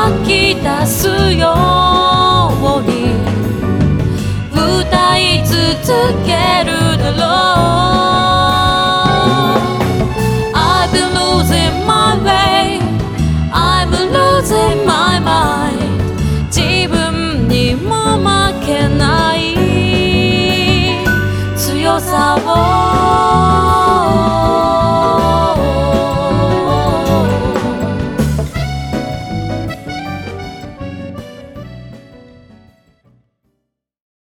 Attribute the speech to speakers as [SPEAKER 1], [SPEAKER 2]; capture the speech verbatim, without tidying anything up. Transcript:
[SPEAKER 1] 吐き出すように歌い続けるだろう。 I've been losing my way, I'm losing my mind。 自分にも負けない強さを